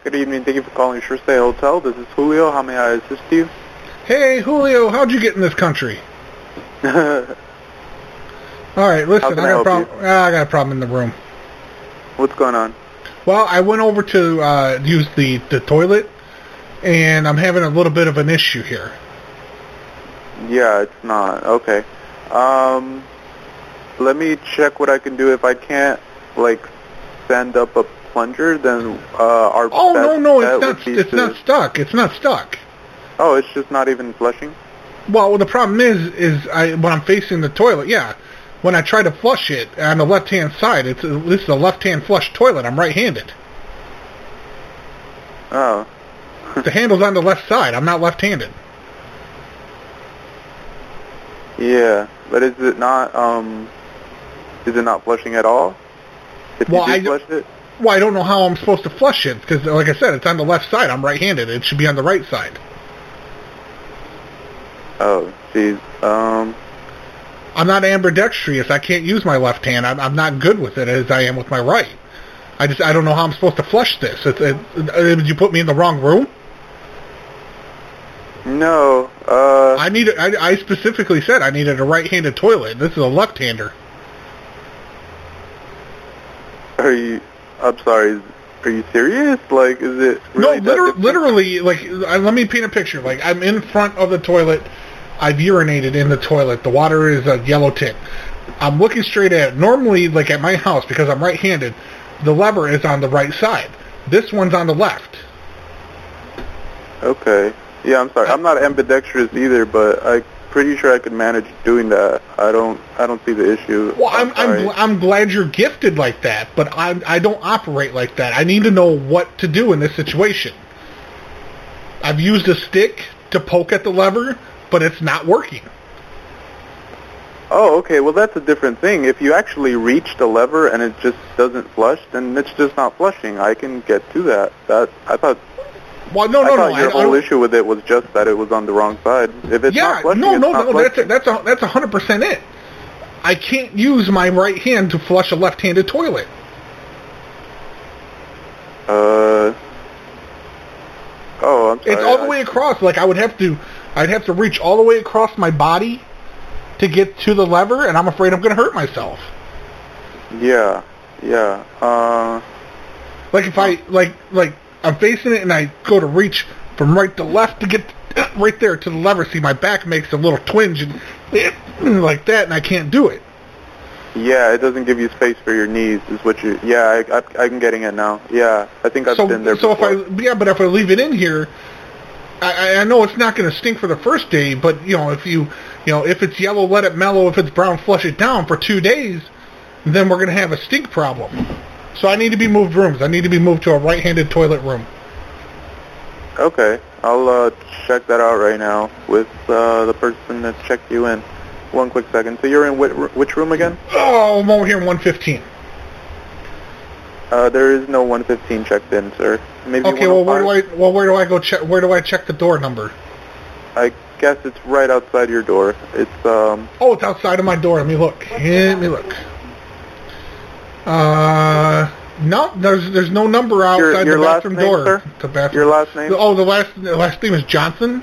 Good evening. Thank you for calling Sure Stay Hotel. This is Julio. How may I assist you? Hey, Julio, how'd you get in this country? All right, listen, I got a problem in the room. What's going on? Well, I went over to use the toilet, and I'm having a little bit of an issue here. Yeah, it's not. Okay. Let me check what I can do. If I can't, send up a plunger, then our Oh, best no, bet it's not stuck. It's not stuck. Oh, it's just not even flushing? Well, the problem is when I'm facing the toilet, yeah. When I try to flush it on the left-hand side, this is a left-hand flush toilet. I'm right-handed. Oh. The handle's on the left side. I'm not left-handed. Yeah, but is it not flushing at all? If you flush it? Well, I don't know how I'm supposed to flush it, because, like I said, it's on the left side. I'm right-handed. It should be on the right side. Oh, jeez. I'm not ambidextrous. I can't use my left hand. I'm not good with it as I am with my right. I don't know how I'm supposed to flush this. Did you put me in the wrong room? No. I specifically said I needed a right-handed toilet. This is a left-hander. I'm sorry, are you serious? Is it really No, literally, let me paint a picture. I'm in front of the toilet. I've urinated in the toilet. The water is a yellow tint. I'm looking straight at it. Normally, at my house, because I'm right-handed, the lever is on the right side. This one's on the left. Okay. Yeah, I'm sorry. I'm not ambidextrous either, but I'm pretty sure I could manage doing that. I don't see the issue. Well, I'm glad you're gifted like that, but I don't operate like that. I need to know what to do in this situation. I've used a stick to poke at the lever, but it's not working. Oh, okay. Well, that's a different thing. If you actually reach the lever and it just doesn't flush, then it's just not flushing. I can get to that. I thought your whole issue with it was just that it was on the wrong side. If it's not flushing, it's not flushing. That's 100% it. I can't use my right hand to flush a left-handed toilet. Oh, I'm sorry. It's all the way across. I'd have to reach all the way across my body to get to the lever, and I'm afraid I'm going to hurt myself. Yeah. If I'm facing it and I go to reach from right to left to get right there to the lever. See, my back makes a little twinge and like that, and I can't do it. Yeah, it doesn't give you space for your knees, is what you... Yeah, I'm getting it now. Yeah, I think I've been there before. But if I leave it in here, I know it's not going to stink for the first day, but, if it's yellow, let it mellow. If it's brown, flush it down for 2 days, then we're going to have a stink problem. So I need to be moved rooms. I need to be moved to a right-handed toilet room. Okay. I'll check that out right now with the person that checked you in. One quick second. So you're in which room again? Oh, I'm over here in 115. There is no 115 checked in, sir. Maybe okay, well, where do I go check? Where do I check the door number? I guess it's right outside your door. It's Oh, it's outside of my door. Let me look. No, there's no number outside the bathroom door. Sir? The bathroom. Your last name? Oh, the last name is Johnson?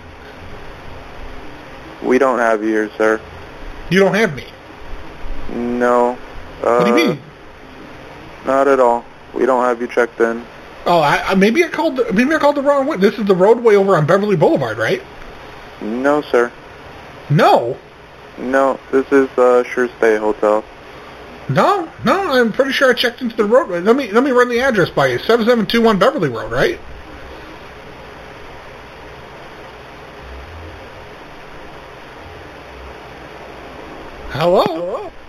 We don't have you here, sir. You don't have me? No. What do you mean? Not at all. We don't have you checked in. Oh, maybe I called the wrong way. This is the roadway over on Beverly Boulevard, right? No, sir. No? No, this is Sure Stay Hotel. No, I'm pretty sure I checked into the roadway. Let me run the address by you. 7721 Beverly Road, right? Hello?